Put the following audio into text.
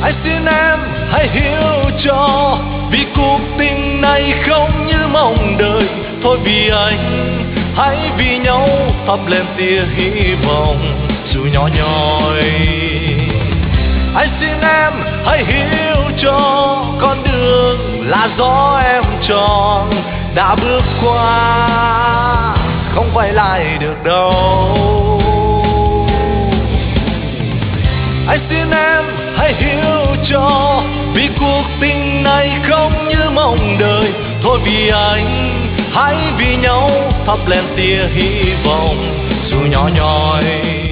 Anh xin em hãy hiểu cho, vì cuộc tình này không như mong đợi. Thôi vì anh, hãy vì nhau thắp lên tia hy vọng dù nhỏ nhoi. Anh xin em hãy hiểu cho, con đường là gió em chọn, đã bước qua không quay lại được đâu. Anh xin em hãy hiểu cho, vì cuộc tình này không như mong đợi. Thôi vì anh, hãy vì nhau thắp lên tia hy vọng dù nhỏ nhoi.